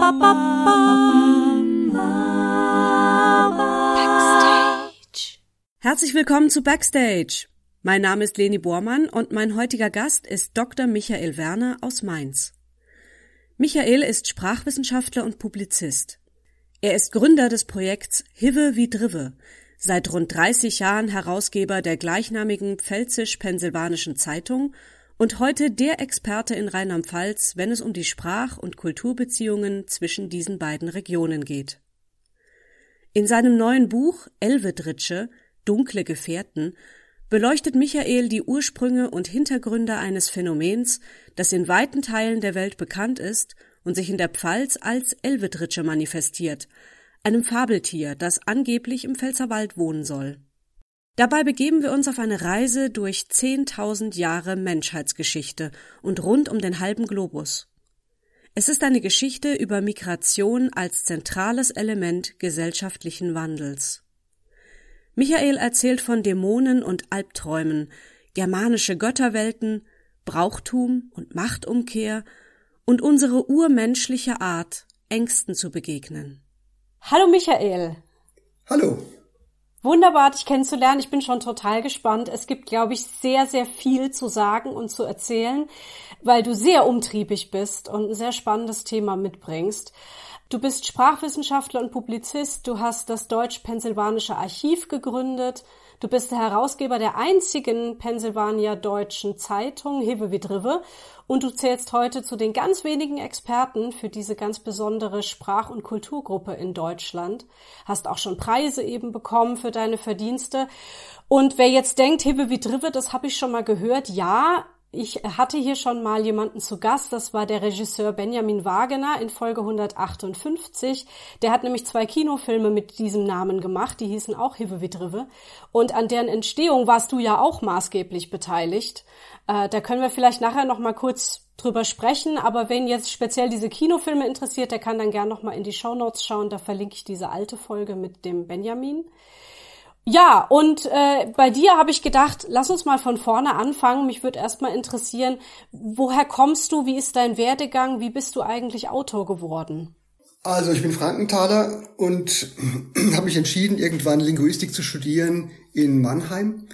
Backstage. Herzlich willkommen zu Backstage. Mein Name ist Leni Bormann und mein heutiger Gast ist Dr. Michael Werner aus Mainz. Michael ist Sprachwissenschaftler und Publizist. Er ist Gründer des Projekts Hive wie Drive, seit rund 30 Jahren Herausgeber der gleichnamigen Pfälzisch-Pennsylvanischen Zeitung und heute der Experte in Rheinland-Pfalz, wenn es um die Sprach- und Kulturbeziehungen zwischen diesen beiden Regionen geht. In seinem neuen Buch Elvedritsche – Dunkle Gefährten beleuchtet Michael die Ursprünge und Hintergründe eines Phänomens, das in weiten Teilen der Welt bekannt ist und sich in der Pfalz als Elvedritsche manifestiert, einem Fabeltier, das angeblich im Pfälzerwald wohnen soll. Dabei begeben wir uns auf eine Reise durch 10.000 Jahre Menschheitsgeschichte und rund um den halben Globus. Es ist eine Geschichte über Migration als zentrales Element gesellschaftlichen Wandels. Michael erzählt von Dämonen und Albträumen, germanische Götterwelten, Brauchtum und Machtumkehr und unsere urmenschliche Art, Ängsten zu begegnen. Hallo Michael. Hallo. Wunderbar, dich kennenzulernen. Ich bin schon total gespannt. Es gibt, glaube ich, sehr, sehr viel zu sagen und zu erzählen, weil du sehr umtriebig bist und ein sehr spannendes Thema mitbringst. Du bist Sprachwissenschaftler und Publizist. Du hast das Deutsch-Pennsylvanische Archiv gegründet. Du bist der Herausgeber der einzigen Pennsylvania-deutschen Zeitung, Hive wie Drive. Und du zählst heute zu den ganz wenigen Experten für diese ganz besondere Sprach- und Kulturgruppe in Deutschland. Hast auch schon Preise eben bekommen für deine Verdienste. Und wer jetzt denkt, Hive wie Drive, das habe ich schon mal gehört. Ja, ich hatte hier schon mal jemanden zu Gast, das war der Regisseur Benjamin Wagener in Folge 158. Der hat nämlich 2 Kinofilme mit diesem Namen gemacht, die hießen auch Hive wie Drive. Und an deren Entstehung warst du ja auch maßgeblich beteiligt. Da können wir vielleicht nachher noch mal kurz drüber sprechen, aber wen jetzt speziell diese Kinofilme interessiert, der kann dann gern noch mal in die Shownotes schauen, da verlinke ich diese alte Folge mit dem Benjamin. Ja, und bei dir habe ich gedacht, lass uns mal von vorne anfangen. Mich würde erstmal interessieren, woher kommst du, wie ist dein Werdegang, wie bist du eigentlich Autor geworden? Also ich bin Frankenthaler und habe mich entschieden, irgendwann Linguistik zu studieren in Mannheim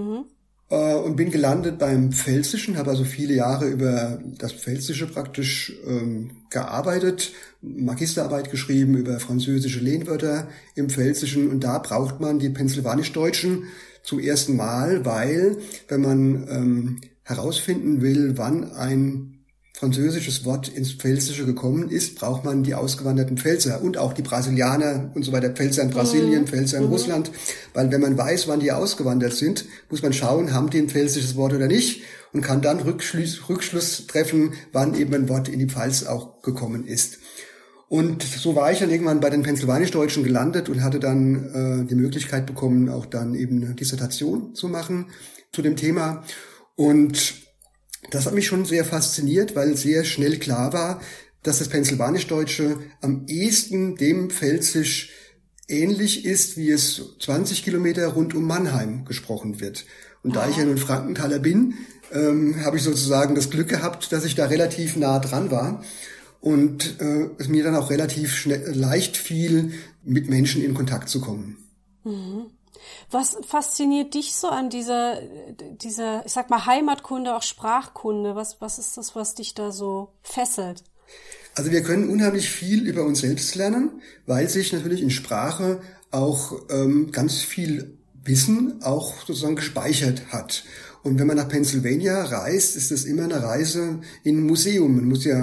und bin gelandet beim Pfälzischen, habe also viele Jahre über das Pfälzische praktisch gearbeitet, Magisterarbeit geschrieben über französische Lehnwörter im Pfälzischen und da braucht man die Pennsylvanisch-Deutschen zum ersten Mal, weil wenn man herausfinden will, wann ein französisches Wort ins Pfälzische gekommen ist, braucht man die ausgewanderten Pfälzer und auch die Brasilianer und so weiter, Pfälzer in Brasilien, Pfälzer in Russland, weil wenn man weiß, wann die ausgewandert sind, muss man schauen, haben die ein pfälzisches Wort oder nicht und kann dann Rückschluss treffen, wann eben ein Wort in die Pfalz auch gekommen ist. Und so war ich dann irgendwann bei den Pennsylvanisch-Deutschen gelandet und hatte dann die Möglichkeit bekommen, auch dann eben eine Dissertation zu machen zu dem Thema. Und das hat mich schon sehr fasziniert, weil sehr schnell klar war, dass das Pennsylvanisch-Deutsche am ehesten dem Pfälzisch ähnlich ist, wie es 20 Kilometer rund um Mannheim gesprochen wird. Und da ich ja nun Frankenthaler bin, habe ich sozusagen das Glück gehabt, dass ich da relativ nah dran war und es mir dann auch relativ leicht fiel, mit Menschen in Kontakt zu kommen. Mhm. Was fasziniert dich so an dieser, ich sag mal, Heimatkunde, auch Sprachkunde? Was ist das, was dich da so fesselt? Also wir können unheimlich viel über uns selbst lernen, weil sich natürlich in Sprache auch ganz viel Wissen auch sozusagen gespeichert hat. Und wenn man nach Pennsylvania reist, ist das immer eine Reise in ein Museum. Man muss ja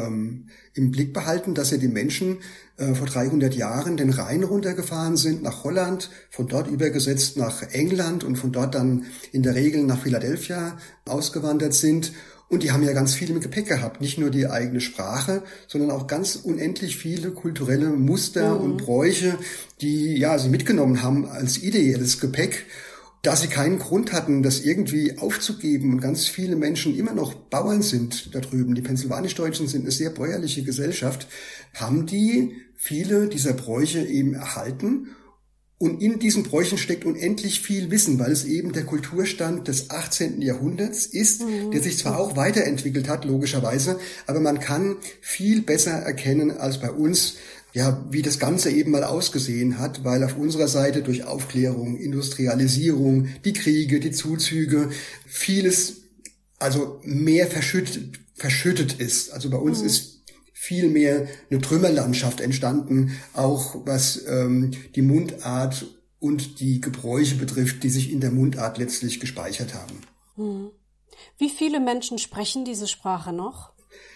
im Blick behalten, dass ja die Menschen vor 300 Jahren den Rhein runtergefahren sind nach Holland, von dort übergesetzt nach England und von dort dann in der Regel nach Philadelphia ausgewandert sind. Und die haben ja ganz viel im Gepäck gehabt, nicht nur die eigene Sprache, sondern auch ganz unendlich viele kulturelle Muster und Bräuche, die ja sie mitgenommen haben als ideelles Gepäck. Da sie keinen Grund hatten, das irgendwie aufzugeben und ganz viele Menschen immer noch Bauern sind da drüben, die Pennsylvanisch-Deutschen sind eine sehr bäuerliche Gesellschaft, haben die viele dieser Bräuche eben erhalten Und in diesen Bräuchen steckt unendlich viel Wissen, weil es eben der Kulturstand des 18. Jahrhunderts ist, der sich zwar auch weiterentwickelt hat, logischerweise, aber man kann viel besser erkennen als bei uns, ja, wie das Ganze eben mal ausgesehen hat, weil auf unserer Seite durch Aufklärung, Industrialisierung, die Kriege, die Zuzüge, vieles, also mehr verschüttet ist. Also bei uns ist viel mehr eine Trümmerlandschaft entstanden, auch was die Mundart und die Gebräuche betrifft, die sich in der Mundart letztlich gespeichert haben. Wie viele Menschen sprechen diese Sprache noch?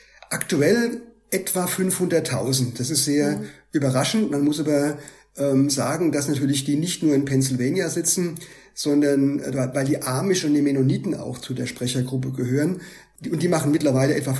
Aktuell etwa 500.000. Das ist sehr überraschend. Man muss aber sagen, dass natürlich die nicht nur in Pennsylvania sitzen, sondern weil die Amish und die Mennoniten auch zu der Sprechergruppe gehören. Und die machen mittlerweile etwa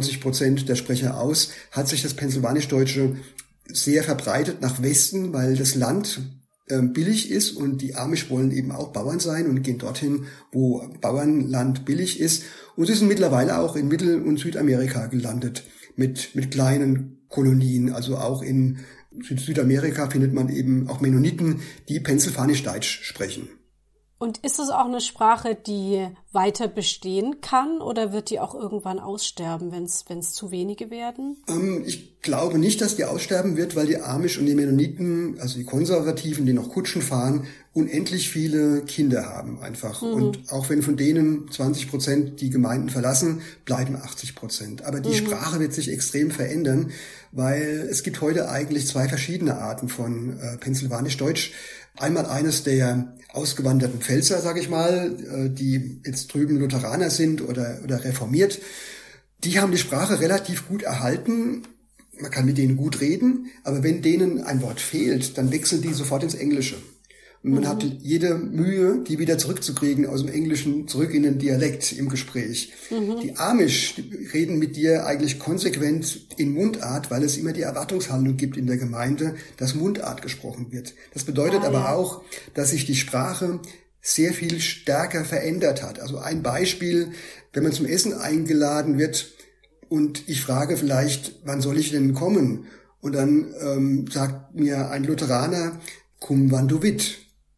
95% der Sprecher aus, hat sich das Pennsylvanisch-Deutsche sehr verbreitet nach Westen, weil das Land billig ist und die Amish wollen eben auch Bauern sein und gehen dorthin, wo Bauernland billig ist. Und sie sind mittlerweile auch in Mittel- und Südamerika gelandet mit kleinen Kolonien. Also auch in Südamerika findet man eben auch Mennoniten, die Pennsylvanisch-Deutsch sprechen. Und ist es auch eine Sprache, die weiter bestehen kann oder wird die auch irgendwann aussterben, wenn es zu wenige werden? Ich glaube nicht, dass die aussterben wird, weil die Amish und die Mennoniten, also die Konservativen, die noch Kutschen fahren, unendlich viele Kinder haben einfach. Und auch wenn von denen 20% die Gemeinden verlassen, bleiben 80%. Aber die Sprache wird sich extrem verändern, weil es gibt heute eigentlich zwei verschiedene Arten von Pennsylvanisch-Deutsch. Einmal eines der ausgewanderten Pfälzer, sage ich mal, die jetzt drüben Lutheraner sind oder reformiert. Die haben die Sprache relativ gut erhalten. Man kann mit denen gut reden, aber wenn denen ein Wort fehlt, dann wechseln die sofort ins Englische. Und man hat jede Mühe, die wieder zurückzukriegen aus dem Englischen zurück in den Dialekt im Gespräch. Die Amish die reden mit dir eigentlich konsequent in Mundart, weil es immer die Erwartungshaltung gibt in der Gemeinde, dass Mundart gesprochen wird. Das bedeutet aber auch, dass sich die Sprache sehr viel stärker verändert hat. Also ein Beispiel, wenn man zum Essen eingeladen wird und ich frage vielleicht, wann soll ich denn kommen? Und dann sagt mir ein Lutheraner, komm wann du wit.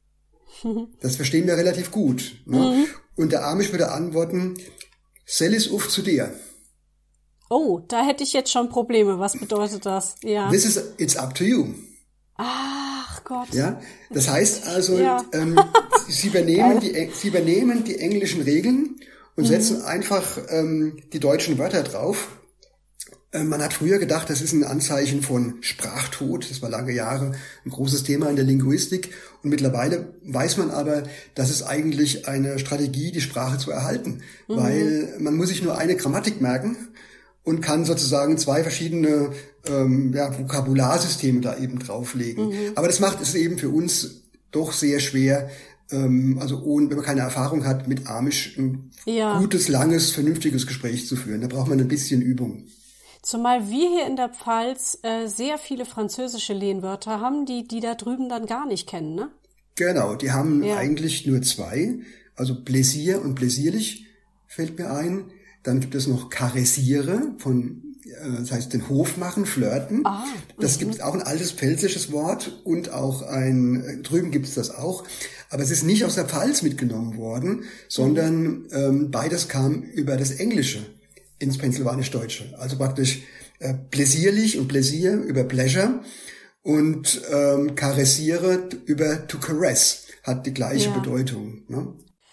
Das verstehen wir relativ gut. Ne? Und der Amish würde antworten, sell is auf zu dir. Oh, da hätte ich jetzt schon Probleme. Was bedeutet das? Ja. It's up to you. Ach Gott. Ja, das heißt also, sie übernehmen die englischen Regeln und setzen einfach die deutschen Wörter drauf. Man hat früher gedacht, das ist ein Anzeichen von Sprachtod. Das war lange Jahre ein großes Thema in der Linguistik. Und mittlerweile weiß man aber, das ist eigentlich eine Strategie, die Sprache zu erhalten. Weil man muss sich nur eine Grammatik merken und kann sozusagen zwei verschiedene Vokabularsysteme da eben drauflegen. Aber das macht es eben für uns doch sehr schwer, wenn man keine Erfahrung hat, mit Amish ein gutes, langes, vernünftiges Gespräch zu führen. Da braucht man ein bisschen Übung. Zumal wir hier in der Pfalz sehr viele französische Lehnwörter haben, die da drüben dann gar nicht kennen, ne? Genau, die haben eigentlich nur zwei. Also Plaisir und plaisierlich fällt mir ein. Dann gibt es noch caressiere, das heißt den Hof machen, flirten. Das gibt auch ein altes pfälzisches Wort und auch drüben gibt es das auch. Aber es ist nicht aus der Pfalz mitgenommen worden, sondern beides kam über das Englische ins Pennsylvanisch-Deutsche. Also praktisch plaisierlich und Plaisir über Pleasure und caressiere über to caress hat die gleiche Bedeutung. Ne?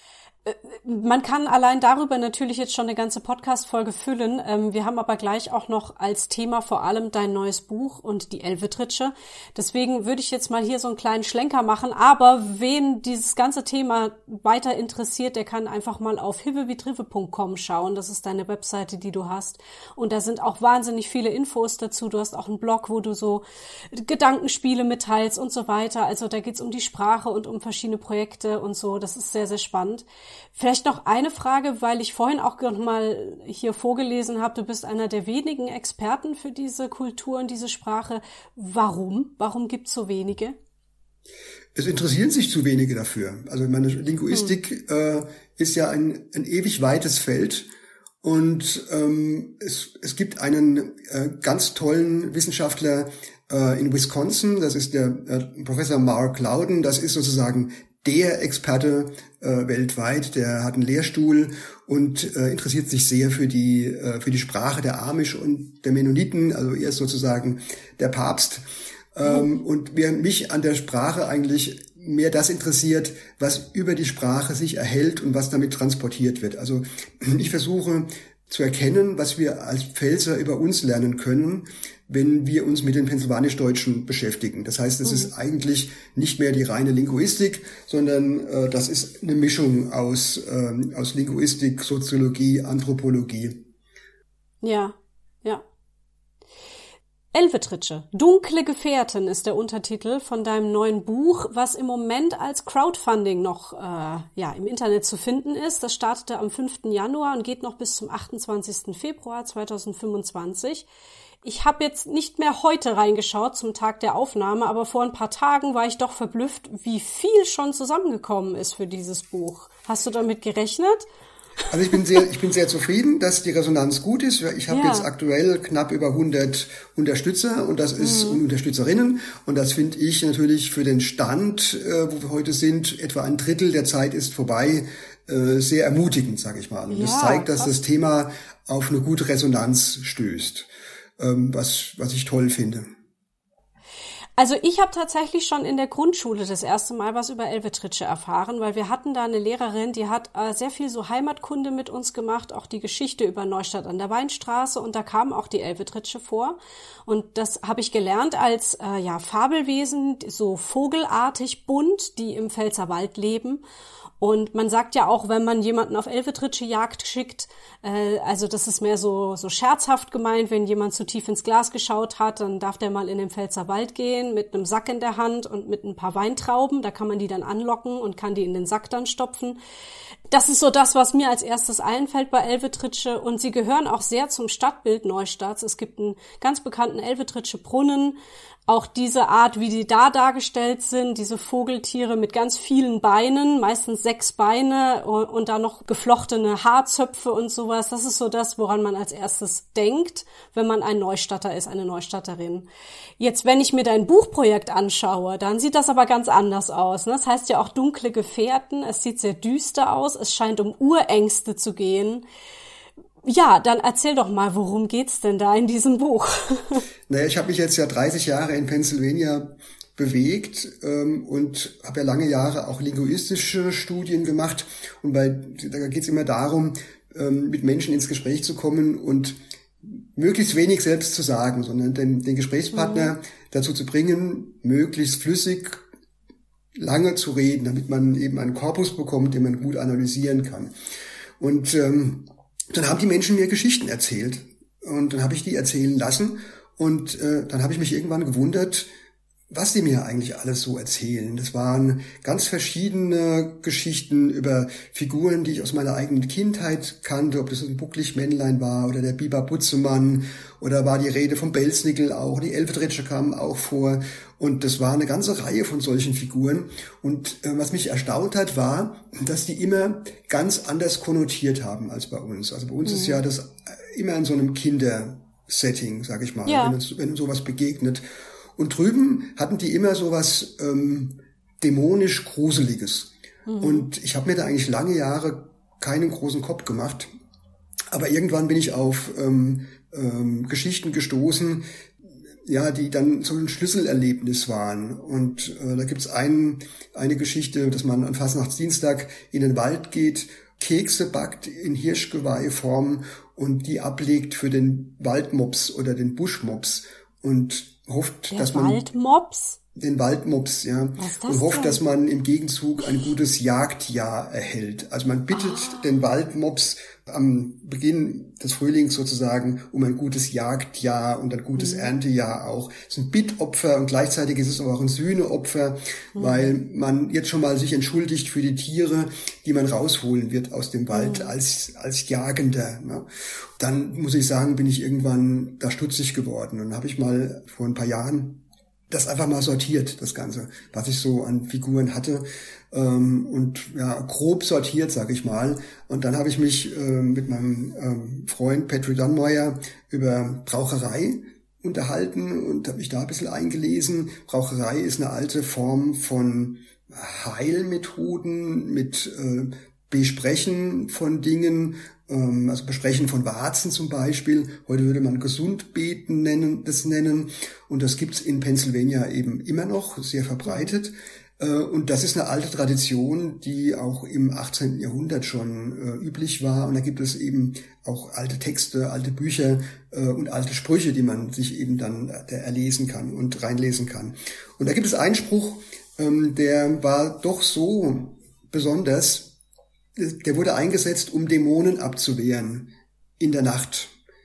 Man kann allein darüber natürlich jetzt schon eine ganze Podcast-Folge füllen. Wir haben aber gleich auch noch als Thema vor allem dein neues Buch und die Elvetritsche. Deswegen würde ich jetzt mal hier so einen kleinen Schlenker machen. Aber wen dieses ganze Thema weiter interessiert, der kann einfach mal auf hivevitrive.com schauen. Das ist deine Webseite, die du hast. Und da sind auch wahnsinnig viele Infos dazu. Du hast auch einen Blog, wo du so Gedankenspiele mitteilst und so weiter. Also da geht's um die Sprache und um verschiedene Projekte und so. Das ist sehr, sehr spannend. Vielleicht noch eine Frage, weil ich vorhin auch noch mal hier vorgelesen habe, du bist einer der wenigen Experten für diese Kultur und diese Sprache. Warum? Warum gibt es so wenige? Es interessieren sich zu wenige dafür. Also meine Linguistik ist ja ein ewig weites Feld und es gibt einen ganz tollen Wissenschaftler in Wisconsin. Das ist der Professor Mark Loudon. Das ist sozusagen der Experte weltweit. Der hat einen Lehrstuhl und interessiert sich sehr für die Sprache der Amish und der Mennoniten. Also er ist sozusagen der Papst. Und während mich an der Sprache eigentlich mehr das interessiert, was über die Sprache sich erhält und was damit transportiert wird. Also ich versuche zu erkennen, was wir als Pfälzer über uns lernen können, wenn wir uns mit den Pennsylvanisch-Deutschen beschäftigen. Das heißt, es ist eigentlich nicht mehr die reine Linguistik, sondern das ist eine Mischung aus Linguistik, Soziologie, Anthropologie. Ja, ja. Elvetritsche. Dunkle Gefährten ist der Untertitel von deinem neuen Buch, was im Moment als Crowdfunding noch im Internet zu finden ist. Das startete am 5. Januar und geht noch bis zum 28. Februar 2025. Ich habe jetzt nicht mehr heute reingeschaut zum Tag der Aufnahme, aber vor ein paar Tagen war ich doch verblüfft, wie viel schon zusammengekommen ist für dieses Buch. Hast du damit gerechnet? Also ich bin sehr zufrieden, dass die Resonanz gut ist. Ich habe jetzt aktuell knapp über 100 Unterstützer und das ist und Unterstützerinnen und das finde ich natürlich für den Stand, wo wir heute sind, etwa ein Drittel der Zeit ist vorbei, sehr ermutigend, sage ich mal. Und das zeigt, dass das Thema auf eine gute Resonanz stößt, was ich toll finde. Also ich habe tatsächlich schon in der Grundschule das erste Mal was über Elvetritsche erfahren, weil wir hatten da eine Lehrerin, die hat sehr viel so Heimatkunde mit uns gemacht, auch die Geschichte über Neustadt an der Weinstraße und da kam auch die Elvetritsche vor und das habe ich gelernt als Fabelwesen, so vogelartig bunt, die im Pfälzerwald leben. Und man sagt ja auch, wenn man jemanden auf Elvetritsche Jagd schickt, also das ist mehr so scherzhaft gemeint, wenn jemand zu tief ins Glas geschaut hat, dann darf der mal in den Pfälzerwald gehen mit einem Sack in der Hand und mit ein paar Weintrauben, da kann man die dann anlocken und kann die in den Sack dann stopfen. Das ist so das, was mir als erstes einfällt bei Elvetritsche und sie gehören auch sehr zum Stadtbild Neustadts. Es gibt einen ganz bekannten Elvetritsche Brunnen. Auch diese Art, wie die da dargestellt sind, diese Vogeltiere mit ganz vielen Beinen, meistens 6 Beine und da noch geflochtene Haarzöpfe und sowas, das ist so das, woran man als erstes denkt, wenn man ein Neustadter ist, eine Neustatterin. Jetzt, wenn ich mir dein Buchprojekt anschaue, dann sieht das aber ganz anders aus. Das heißt ja auch dunkle Gefährten, es sieht sehr düster aus, es scheint um Urängste zu gehen. Ja, dann erzähl doch mal, worum geht's denn da in diesem Buch? Naja, ich habe mich jetzt ja 30 Jahre in Pennsylvania bewegt und habe ja lange Jahre auch linguistische Studien gemacht. Und da geht's immer darum, mit Menschen ins Gespräch zu kommen und möglichst wenig selbst zu sagen, sondern den Gesprächspartner dazu zu bringen, möglichst flüssig lange zu reden, damit man eben einen Korpus bekommt, den man gut analysieren kann. Und dann haben die Menschen mir Geschichten erzählt und dann habe ich die erzählen lassen und dann habe ich mich irgendwann gewundert, was die mir eigentlich alles so erzählen. Das waren ganz verschiedene Geschichten über Figuren, die ich aus meiner eigenen Kindheit kannte, ob das ein Bucklig-Männlein war oder der Biber Butzemann oder war die Rede vom Belznickel auch, die Elvetritsche kamen auch vor und das war eine ganze Reihe von solchen Figuren und was mich erstaunt hat, war, dass die immer ganz anders konnotiert haben als bei uns. Also bei uns ist ja das immer in so einem Kindersetting, sag ich mal, wenn uns sowas begegnet. Und drüben hatten die immer so was dämonisch Gruseliges. Und ich habe mir da eigentlich lange Jahre keinen großen Kopf gemacht. Aber irgendwann bin ich auf Geschichten gestoßen, ja, die dann so ein Schlüsselerlebnis waren. Und da gibt's eine Geschichte, dass man an Fastnachtsdienstag in den Wald geht, Kekse backt in Hirschgeweihform und die ablegt für den Waldmops oder den Buschmops und hofft, dass man den Waldmops, ja, und hofft, dass man im Gegenzug ein gutes Jagdjahr erhält. Also man bittet den Waldmops am Beginn des Frühlings sozusagen um ein gutes Jagdjahr und ein gutes Erntejahr auch. Es ist ein Bittopfer und gleichzeitig ist es aber auch ein Sühneopfer, weil man jetzt schon mal sich entschuldigt für die Tiere, die man rausholen wird aus dem Wald als Jagender. Ne? Dann muss ich sagen, bin ich irgendwann da stutzig geworden und habe ich mal vor ein paar Jahren das einfach mal sortiert, das Ganze, was ich so an Figuren hatte und ja grob sortiert, sag ich mal. Und dann habe ich mich mit meinem Freund Patrick Dunmoyer über Braucherei unterhalten und habe mich da ein bisschen eingelesen. Braucherei ist eine alte Form von Heilmethoden mit Besprechen von Dingen, also Besprechen von Warzen zum Beispiel. Heute würde man Gesundbeten nennen. Und das gibt's in Pennsylvania eben immer noch, sehr verbreitet. Und das ist eine alte Tradition, die auch im 18. Jahrhundert schon üblich war. Und da gibt es eben auch alte Texte, alte Bücher und alte Sprüche, die man sich eben dann erlesen kann und reinlesen kann. Und da gibt es einen Spruch, der war doch so besonders, der wurde eingesetzt, um Dämonen abzuwehren in der Nacht.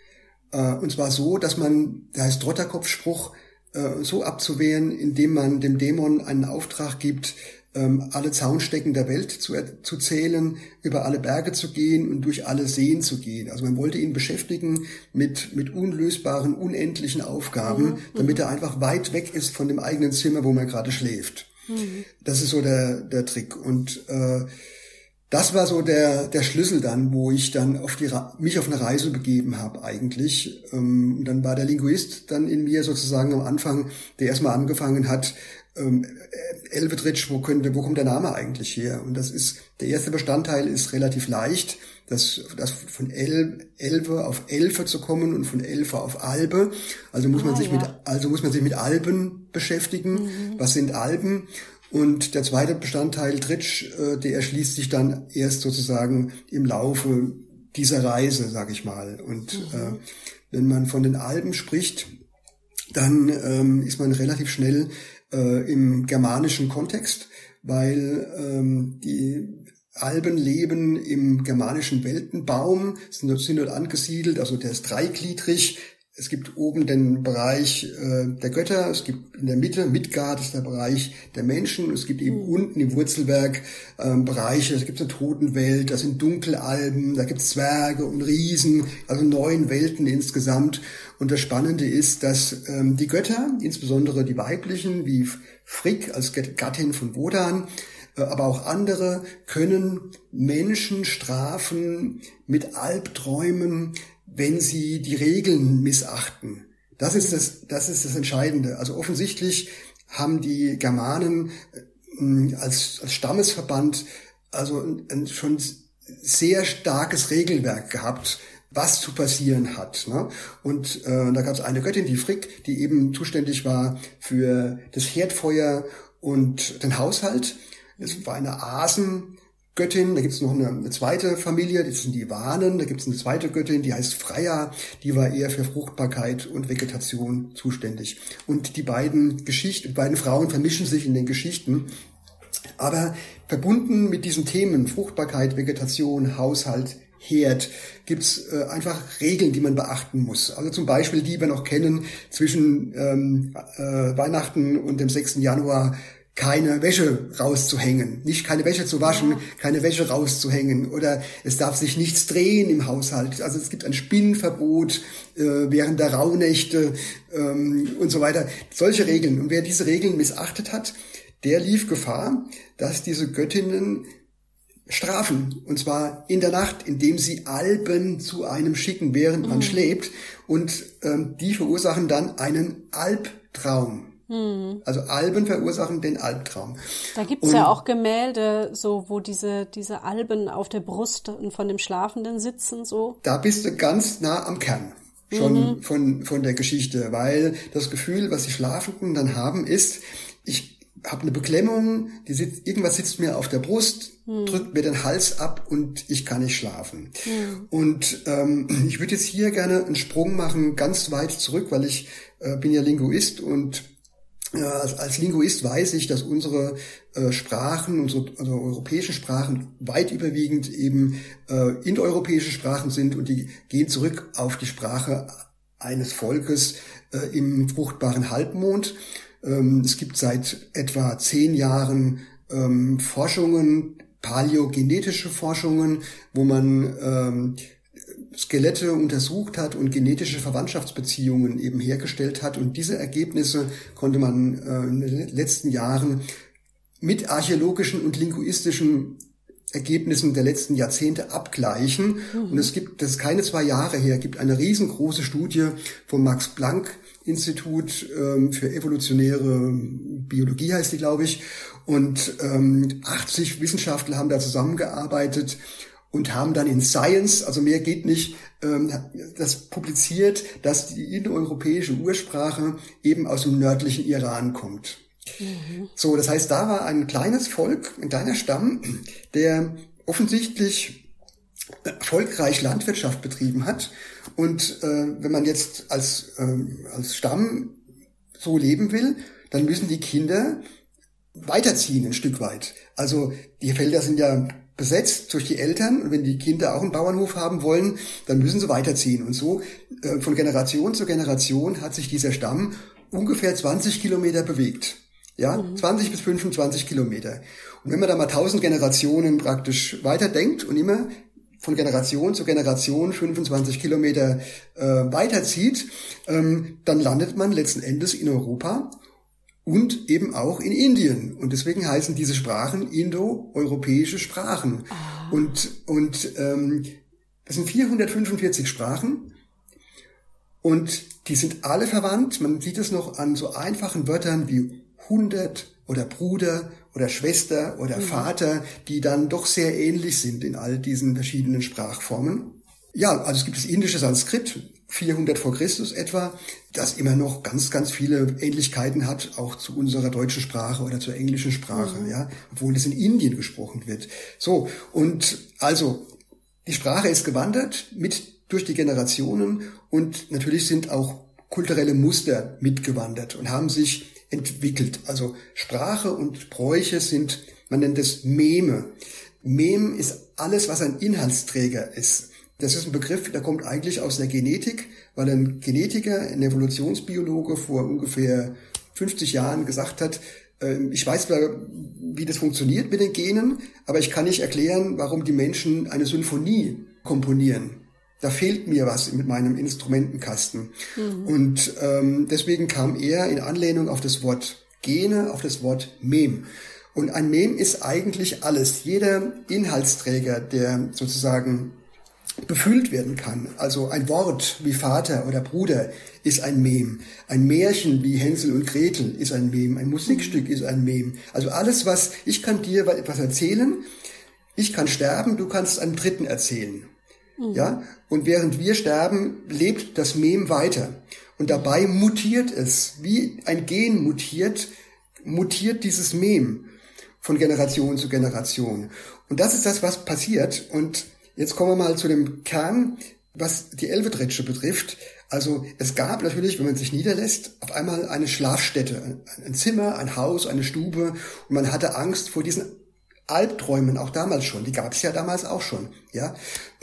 Und zwar so, dass man, der heißt Trotterkopfspruch, so abzuwehren, indem man dem Dämon einen Auftrag gibt, alle Zaunstecken der Welt zu zählen, über alle Berge zu gehen und durch alle Seen zu gehen. Also man wollte ihn beschäftigen mit unlösbaren, unendlichen Aufgaben, damit er einfach weit weg ist von dem eigenen Zimmer, wo man gerade schläft. Das ist so der Trick. Und das war so der Schlüssel dann, wo ich dann mich auf eine Reise begeben habe eigentlich. Und dann war der Linguist dann in mir sozusagen am Anfang, der erstmal angefangen hat, Elvedritsch, wo kommt der Name eigentlich her? Und der erste Bestandteil ist relativ leicht, das von Elve auf Elfe zu kommen und von Elfe auf Albe. Also muss man sich mit Alben beschäftigen. Was sind Alben? Und der zweite Bestandteil, Dritsch, der erschließt sich dann erst sozusagen im Laufe dieser Reise, sag ich mal. Und wenn man von den Alben spricht, dann ist man relativ schnell im germanischen Kontext, weil die Alben leben im germanischen Weltenbaum, sind dort angesiedelt, also der ist dreigliedrig. Es gibt oben den Bereich der Götter, es gibt in der Mitte, Midgard ist der Bereich der Menschen, es gibt eben unten im Wurzelwerk Bereiche, es gibt eine Totenwelt, das sind Dunkelalben, da gibt es Zwerge und Riesen, also 9 Welten insgesamt. Und das Spannende ist, dass die Götter, insbesondere die weiblichen, wie Frigg als Gattin von Wodan, aber auch andere, können Menschen strafen mit Albträumen, wenn sie die Regeln missachten. Das ist das Entscheidende. Also offensichtlich haben die Germanen als Stammesverband also ein schon sehr starkes Regelwerk gehabt, was zu passieren hat. Ne? Und da gab es eine Göttin, die Frigg, die eben zuständig war für das Herdfeuer und den Haushalt. Es war eine Asengöttin, da gibt es noch eine zweite Familie, das sind die Wanen, da gibt es eine zweite Göttin, die heißt Freya, die war eher für Fruchtbarkeit und Vegetation zuständig. Und die beiden Frauen vermischen sich in den Geschichten, aber verbunden mit diesen Themen Fruchtbarkeit, Vegetation, Haushalt, Herd, gibt's einfach Regeln, die man beachten muss. Also zum Beispiel, die wir noch kennen, zwischen Weihnachten und dem 6. Januar keine Wäsche rauszuhängen, keine Wäsche zu waschen, keine Wäsche rauszuhängen, oder es darf sich nichts drehen im Haushalt. Also es gibt ein Spinnverbot während der Rauhnächte und so weiter. Solche Regeln. Und wer diese Regeln missachtet hat, der lief Gefahr, dass diese Göttinnen strafen. Und zwar in der Nacht, indem sie Alben zu einem schicken, während man schläft. Und die verursachen dann einen Albtraum. Also Alben verursachen den Albtraum. Da gibt's ja auch Gemälde, so wo diese Alben auf der Brust von dem Schlafenden sitzen, so. Da bist du ganz nah am Kern schon von der Geschichte, weil das Gefühl, was die Schlafenden dann haben, ist, ich habe eine Beklemmung, irgendwas sitzt mir auf der Brust, drückt mir den Hals ab und ich kann nicht schlafen. Und ich würde jetzt hier gerne einen Sprung machen, ganz weit zurück, weil ich bin ja Linguist und als Linguist weiß ich, dass unsere Sprachen, unsere europäischen Sprachen weit überwiegend eben indoeuropäische Sprachen sind und die gehen zurück auf die Sprache eines Volkes im fruchtbaren Halbmond. Es gibt seit etwa 10 Jahren Forschungen, paläogenetische Forschungen, wo man Skelette untersucht hat und genetische Verwandtschaftsbeziehungen eben hergestellt hat. Und diese Ergebnisse konnte man in den letzten Jahren mit archäologischen und linguistischen Ergebnissen der letzten Jahrzehnte abgleichen. Und das ist keine 2 Jahre her, gibt eine riesengroße Studie von Max Planck Institut für evolutionäre Biologie heißt die, glaube ich. Und 80 Wissenschaftler haben da zusammengearbeitet und haben dann in Science, also mehr geht nicht, das publiziert, dass die indoeuropäische Ursprache eben aus dem nördlichen Iran kommt. So, das heißt, da war ein kleines Volk, ein kleiner Stamm, der offensichtlich erfolgreich Landwirtschaft betrieben hat. Und wenn man jetzt als Stamm so leben will, dann müssen die Kinder weiterziehen ein Stück weit. Also die Felder sind ja besetzt durch die Eltern und wenn die Kinder auch einen Bauernhof haben wollen, dann müssen sie weiterziehen. Und so von Generation zu Generation hat sich dieser Stamm ungefähr 20 Kilometer bewegt. Ja, 20 bis 25 Kilometer. Und wenn man da mal 1000 Generationen praktisch weiterdenkt und immer von Generation zu Generation 25 Kilometer weiterzieht, dann landet man letzten Endes in Europa und eben auch in Indien. Und deswegen heißen diese Sprachen indoeuropäische Sprachen. Und das sind 445 Sprachen und die sind alle verwandt. Man sieht es noch an so einfachen Wörtern wie 100 oder Bruder oder Schwester oder Vater, die dann doch sehr ähnlich sind in all diesen verschiedenen Sprachformen. Ja, also es gibt das indische Sanskrit, 400 vor Christus etwa, das immer noch ganz, ganz viele Ähnlichkeiten hat, auch zu unserer deutschen Sprache oder zur englischen Sprache, ja, obwohl es in Indien gesprochen wird. So, und also, die Sprache ist gewandert durch die Generationen und natürlich sind auch kulturelle Muster mitgewandert und haben sich entwickelt. Also Sprache und Bräuche sind, man nennt es Meme. Mem ist alles, was ein Inhaltsträger ist. Das ist ein Begriff, der kommt eigentlich aus der Genetik, weil ein Genetiker, ein Evolutionsbiologe vor ungefähr 50 Jahren gesagt hat, ich weiß zwar, wie das funktioniert mit den Genen, aber ich kann nicht erklären, warum die Menschen eine Symphonie komponieren. Da fehlt mir was mit meinem Instrumentenkasten. Und deswegen kam er in Anlehnung auf das Wort Gene, auf das Wort Mem. Und ein Mem ist eigentlich alles. Jeder Inhaltsträger, der sozusagen befüllt werden kann. Also ein Wort wie Vater oder Bruder ist ein Mem. Ein Märchen wie Hänsel und Gretel ist ein Mem. Ein Musikstück ist ein Mem. Also alles, was, ich kann dir etwas erzählen, ich kann sterben, du kannst einem Dritten erzählen. Ja, und während wir sterben, lebt das Mem weiter. Und dabei mutiert es, wie ein Gen mutiert dieses Mem von Generation zu Generation. Und das ist das, was passiert. Und jetzt kommen wir mal zu dem Kern, was die Elvedretsche betrifft. Also es gab natürlich, wenn man sich niederlässt, auf einmal eine Schlafstätte, ein Zimmer, ein Haus, eine Stube. Und man hatte Angst vor diesen Albträumen, auch damals schon, die gab es ja damals auch schon, ja.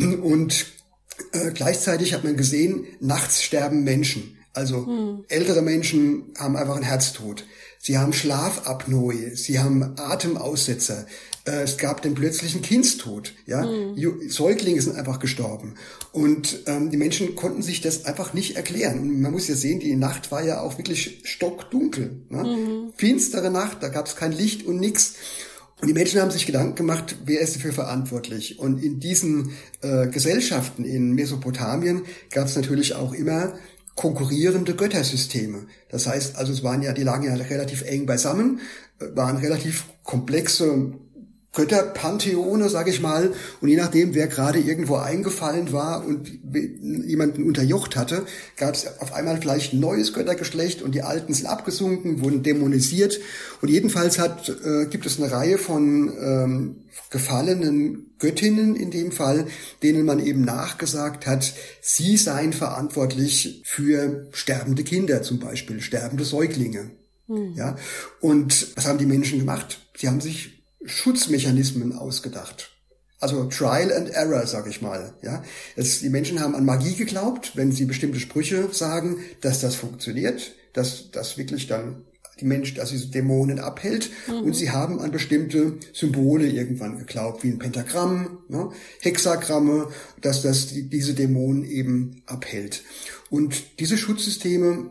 Und gleichzeitig hat man gesehen, nachts sterben Menschen. Also ältere Menschen haben einfach einen Herztod. Sie haben Schlafapnoe, sie haben Atemaussetzer. Es gab den plötzlichen Kindstod, ja. Säuglinge sind einfach gestorben. Und die Menschen konnten sich das einfach nicht erklären. Und man muss ja sehen, die Nacht war ja auch wirklich stockdunkel, ne? Finstere Nacht, da gab es kein Licht und nix. Und die Menschen haben sich Gedanken gemacht, wer ist dafür verantwortlich? Und in diesen Gesellschaften in Mesopotamien gab es natürlich auch immer konkurrierende Göttersysteme. Das heißt, also die lagen ja relativ eng beisammen, waren relativ komplexe Götterpantheone, sage ich mal, und je nachdem, wer gerade irgendwo eingefallen war und jemanden unterjocht hatte, gab es auf einmal vielleicht ein neues Göttergeschlecht und die Alten sind abgesunken, wurden dämonisiert und jedenfalls gibt es eine Reihe von gefallenen Göttinnen in dem Fall, denen man eben nachgesagt hat, sie seien verantwortlich für sterbende Kinder zum Beispiel, sterbende Säuglinge. Ja, und was haben die Menschen gemacht? Sie haben sich Schutzmechanismen ausgedacht. Also Trial and Error, sag ich mal. Ja, die Menschen haben an Magie geglaubt, wenn sie bestimmte Sprüche sagen, dass das funktioniert, dass das wirklich dann diese Dämonen abhält. Und sie haben an bestimmte Symbole irgendwann geglaubt, wie ein Pentagramm, ne, Hexagramme, dass das diese Dämonen eben abhält. Und diese Schutzsysteme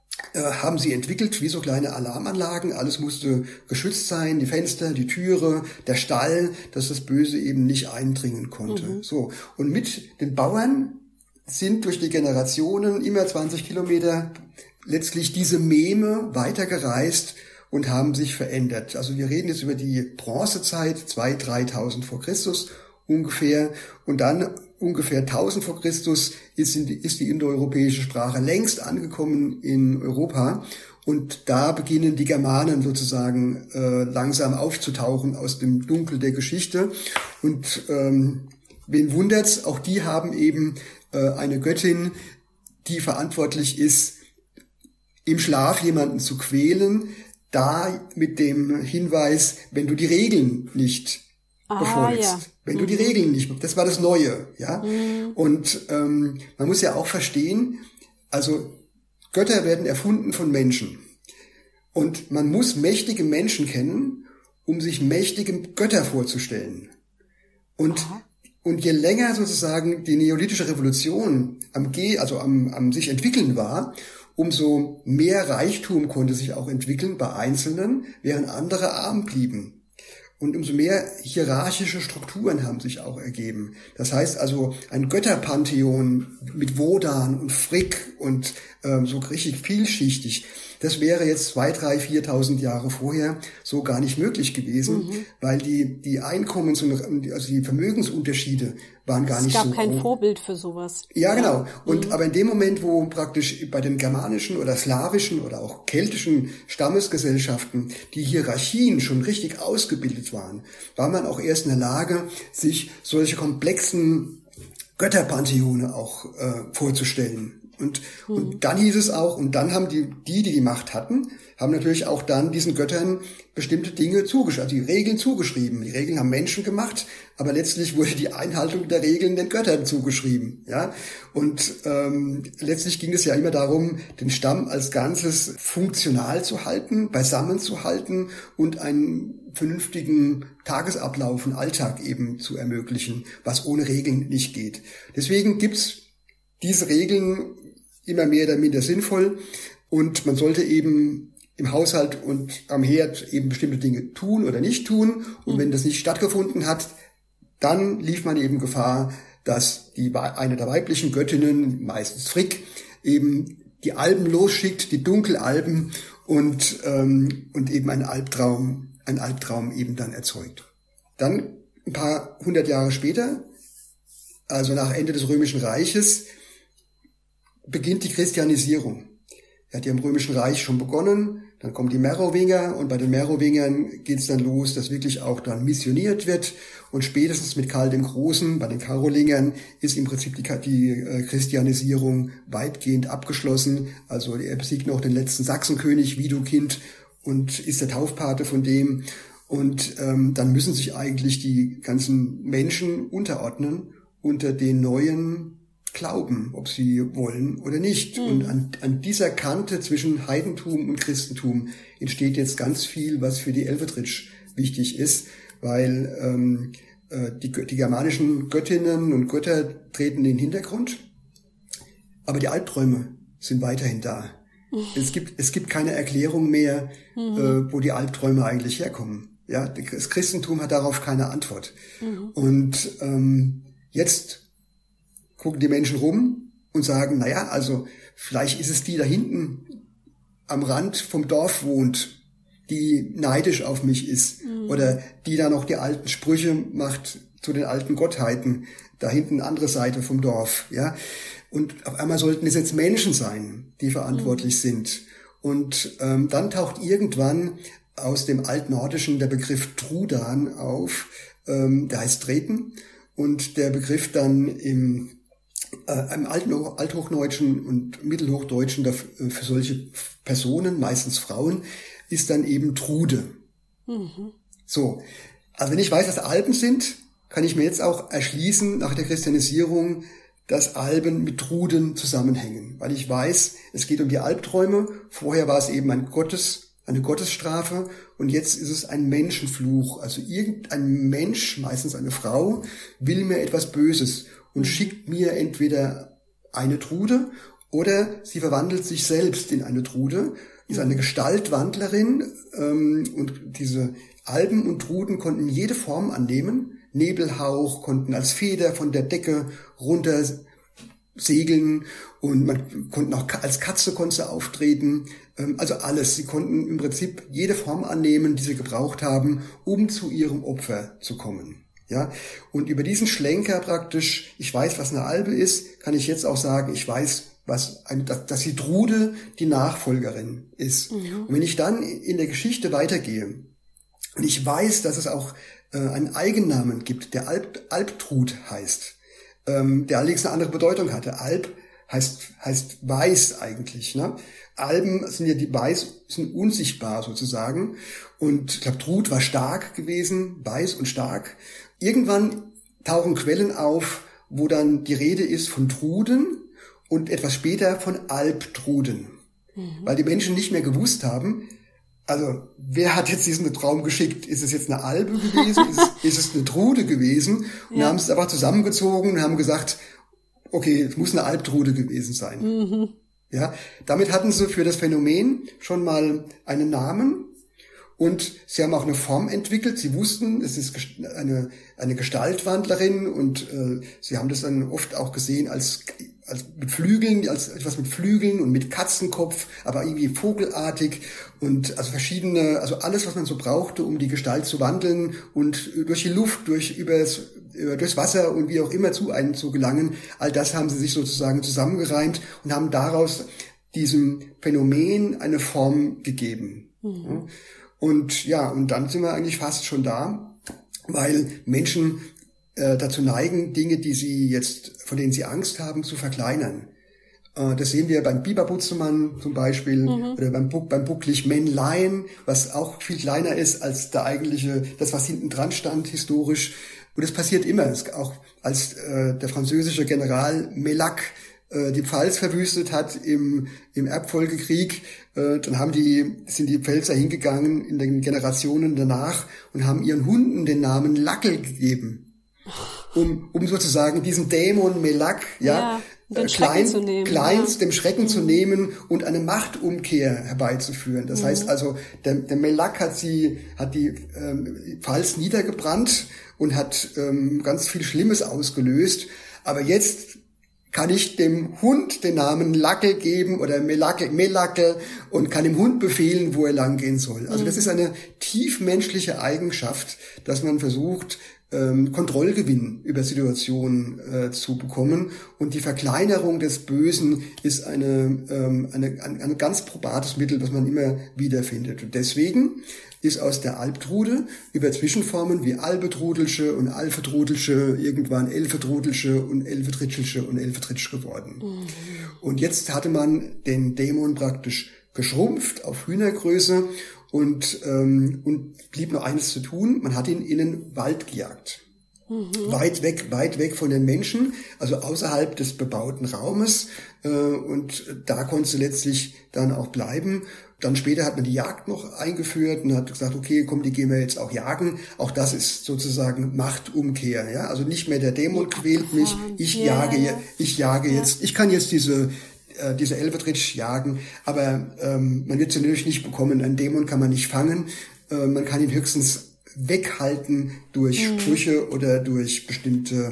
haben sie entwickelt wie so kleine Alarmanlagen. Alles musste geschützt sein, die Fenster, die Türe, der Stall, dass das Böse eben nicht eindringen konnte. So. Und mit den Bauern sind durch die Generationen immer 20 Kilometer letztlich diese Meme weitergereist und haben sich verändert. Also wir reden jetzt über die Bronzezeit, 2.000, 3.000 vor Christus ungefähr. Und dann ungefähr 1000 vor Christus ist die indoeuropäische Sprache längst angekommen in Europa. Und da beginnen die Germanen sozusagen langsam aufzutauchen aus dem Dunkel der Geschichte. Und wen wundert's, auch die haben eben eine Göttin, die verantwortlich ist, im Schlaf jemanden zu quälen, da mit dem Hinweis, wenn du die Regeln nicht befolgst. Ja. Wenn du die Regeln nicht, das war das Neue, ja. Und man muss ja auch verstehen, also Götter werden erfunden von Menschen. Und man muss mächtige Menschen kennen, um sich mächtige Götter vorzustellen. Und je länger sozusagen die neolithische Revolution am sich entwickeln war, umso mehr Reichtum konnte sich auch entwickeln bei Einzelnen, während andere arm blieben. Und umso mehr hierarchische Strukturen haben sich auch ergeben. Das heißt also, ein Götterpantheon mit Wodan und Frigg und so richtig vielschichtig, das wäre jetzt 2.000, 3.000, 4.000 Jahre vorher so gar nicht möglich gewesen, weil die Einkommens- also die Vermögensunterschiede waren gar nicht so groß. Es gab kein Vorbild für sowas. Ja, genau. Und aber in dem Moment, wo praktisch bei den germanischen oder slawischen oder auch keltischen Stammesgesellschaften die Hierarchien schon richtig ausgebildet waren, war man auch erst in der Lage, sich solche komplexen Götterpantheone auch vorzustellen. Und dann hieß es auch, und dann haben die Macht hatten, haben natürlich auch dann diesen Göttern bestimmte Dinge zugeschrieben, also die Regeln zugeschrieben. Die Regeln haben Menschen gemacht, aber letztlich wurde die Einhaltung der Regeln den Göttern zugeschrieben, ja. Und letztlich ging es ja immer darum, den Stamm als Ganzes funktional zu halten, beisammen zu halten und einen vernünftigen Tagesablauf und Alltag eben zu ermöglichen, was ohne Regeln nicht geht. Deswegen gibt's diese Regeln immer mehr oder minder sinnvoll und man sollte eben im Haushalt und am Herd eben bestimmte Dinge tun oder nicht tun und wenn das nicht stattgefunden hat, dann lief man eben Gefahr, dass eine der weiblichen Göttinnen, meistens Frigg, eben die Alben losschickt, die Dunkelalben und eben einen Albtraum eben dann erzeugt. Dann ein paar hundert Jahre später, also nach Ende des Römischen Reiches, beginnt die Christianisierung. Er hat ja im Römischen Reich schon begonnen, dann kommen die Merowinger und bei den Merowingern geht es dann los, dass wirklich auch dann missioniert wird und spätestens mit Karl dem Großen, bei den Karolingern, ist im Prinzip die Christianisierung weitgehend abgeschlossen. Also er besiegt noch den letzten Sachsenkönig Widukind und ist der Taufpate von dem und dann müssen sich eigentlich die ganzen Menschen unterordnen unter den neuen Glauben, ob sie wollen oder nicht. Und an dieser Kante zwischen Heidentum und Christentum entsteht jetzt ganz viel, was für die Elvetrich wichtig ist, weil die germanischen Göttinnen und Götter treten in den Hintergrund, aber die Albträume sind weiterhin da. Es gibt keine Erklärung mehr, wo die Albträume eigentlich herkommen. Ja, das Christentum hat darauf keine Antwort. Und jetzt gucken die Menschen rum und sagen, naja, also vielleicht ist es die da hinten am Rand vom Dorf wohnt, die neidisch auf mich ist oder die da noch die alten Sprüche macht zu den alten Gottheiten, da hinten andere Seite vom Dorf, ja. Und auf einmal sollten es jetzt Menschen sein, die verantwortlich sind. Und dann taucht irgendwann aus dem Altnordischen der Begriff Trudan auf, der heißt treten, und der Begriff dann im Althochdeutschen und Mittelhochdeutschen für solche Personen, meistens Frauen, ist dann eben Trude. So, also wenn ich weiß, was Alben sind, kann ich mir jetzt auch erschließen nach der Christianisierung, dass Alben mit Truden zusammenhängen, weil ich weiß, es geht um die Albträume. Vorher war es eben eine Gottesstrafe und jetzt ist es ein Menschenfluch. Also irgendein Mensch, meistens eine Frau, will mir etwas Böses und schickt mir entweder eine Trude oder sie verwandelt sich selbst in eine Trude, ist eine Gestaltwandlerin und diese Alben und Truden konnten jede Form annehmen. Nebelhauch, konnten als Feder von der Decke runter segeln und man konnten auch als Katze auftreten. Also alles. Sie konnten im Prinzip jede Form annehmen, die sie gebraucht haben, um zu ihrem Opfer zu kommen. Ja, und über diesen Schlenker praktisch, ich weiß, was eine Albe ist, kann ich jetzt auch sagen, ich weiß, dass die Trude die Nachfolgerin ist. Mhm. Und wenn ich dann in der Geschichte weitergehe und ich weiß, dass es auch einen Eigennamen gibt, der Albtrud heißt, der allerdings eine andere Bedeutung hatte. Alb heißt weiß eigentlich, ne? Alben sind ja die weiß, sind unsichtbar sozusagen. Und ich glaube, Trud war stark gewesen, weiß und stark. Irgendwann tauchen Quellen auf, wo dann die Rede ist von Truden und etwas später von Albtruden. Mhm. Weil die Menschen nicht mehr gewusst haben, also wer hat jetzt diesen Traum geschickt? Ist es jetzt eine Albe gewesen? ist es eine Trude gewesen? Und haben es einfach zusammengezogen und haben gesagt, okay, es muss eine Albtrude gewesen sein. Mhm. Ja, damit hatten sie für das Phänomen schon mal einen Namen und sie haben auch eine Form entwickelt. Sie wussten, es ist eine Gestaltwandlerin und sie haben das dann oft auch gesehen als mit Flügeln, als etwas mit Flügeln und mit Katzenkopf, aber irgendwie vogelartig und also verschiedene, also alles, was man so brauchte, um die Gestalt zu wandeln und durch die Luft, durchs Wasser und wie auch immer zu einem zu gelangen. All das haben sie sich sozusagen zusammengereimt und haben daraus diesem Phänomen eine Form gegeben. Mhm. Und ja, und dann sind wir eigentlich fast schon da, weil Menschen dazu neigen, Dinge, von denen sie Angst haben, zu verkleinern. Das sehen wir beim Biberbutzemann zum Beispiel, oder beim bucklig Männlein, was auch viel kleiner ist als das was hinten dran stand, historisch. Und das passiert immer. Auch als der französische General Mélac die Pfalz verwüstet hat im Erbfolgekrieg, dann sind die Pfälzer hingegangen in den Generationen danach und haben ihren Hunden den Namen Lackel gegeben. Um sozusagen diesen Dämon Mélac, dem Schrecken zu nehmen und eine Machtumkehr herbeizuführen. Das heißt also, der Mélac hat die Pfalz niedergebrannt und hat ganz viel Schlimmes ausgelöst. Aber jetzt kann ich dem Hund den Namen Lackel geben oder Melackel und kann dem Hund befehlen, wo er lang gehen soll. Also das ist eine tiefmenschliche Eigenschaft, dass man versucht, Kontrollgewinn über Situationen zu bekommen. Und die Verkleinerung des Bösen ist ein ganz probates Mittel, was man immer wieder findet. Und deswegen ist aus der Albtrude über Zwischenformen wie Albetrudelche und Alfetrudelche irgendwann Elfetrudelche und Elfetritschelche und Elfetritsch geworden. Mhm. Und jetzt hatte man den Dämon praktisch geschrumpft auf Hühnergröße und blieb noch eines zu tun, man hat ihn in den Wald gejagt. Mhm. Weit weg von den Menschen, also außerhalb des bebauten Raumes, und da konntest du letztlich dann auch bleiben. Dann später hat man die Jagd noch eingeführt und hat gesagt, okay, komm, die gehen wir jetzt auch jagen. Auch das ist sozusagen Machtumkehr, ja. Also nicht mehr der Dämon quält mich, ich jage jetzt, ich kann jetzt diese Elfetritsch jagen, aber man wird sie natürlich nicht bekommen. Einen Dämon kann man nicht fangen, man kann ihn höchstens weghalten durch Sprüche oder durch bestimmte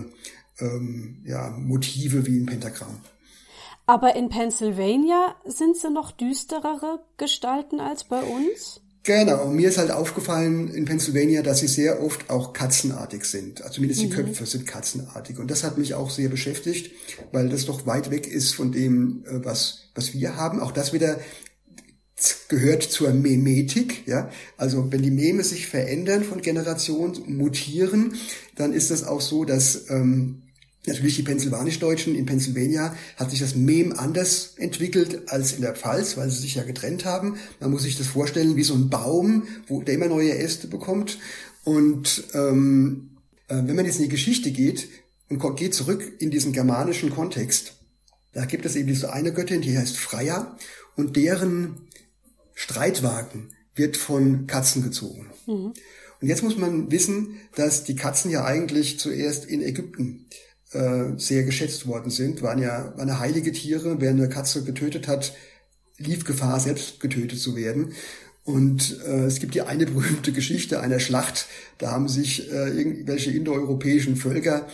Motive wie ein Pentagramm. Aber in Pennsylvania sind sie noch düsterere Gestalten als bei uns? Genau, mir ist halt aufgefallen in Pennsylvania, dass sie sehr oft auch katzenartig sind. Also zumindest die Köpfe sind katzenartig. Und das hat mich auch sehr beschäftigt, weil das doch weit weg ist von dem, was wir haben. Auch das wieder gehört zur Memetik, ja. Also wenn die Meme sich verändern von Generation, mutieren, dann ist das auch so, dass natürlich die Pennsylvanisch-Deutschen in Pennsylvania hat sich das Mem anders entwickelt als in der Pfalz, weil sie sich ja getrennt haben. Man muss sich das vorstellen wie so ein Baum, der immer neue Äste bekommt. Und wenn man jetzt in die Geschichte geht und geht zurück in diesen germanischen Kontext, da gibt es eben diese eine Göttin, die heißt Freya, und deren Streitwagen wird von Katzen gezogen. Mhm. Und jetzt muss man wissen, dass die Katzen ja eigentlich zuerst in Ägypten sehr geschätzt worden sind, waren heilige Tiere. Wer eine Katze getötet hat, lief Gefahr, selbst getötet zu werden. Und es gibt hier eine berühmte Geschichte einer Schlacht. Da haben sich irgendwelche indoeuropäischen Völker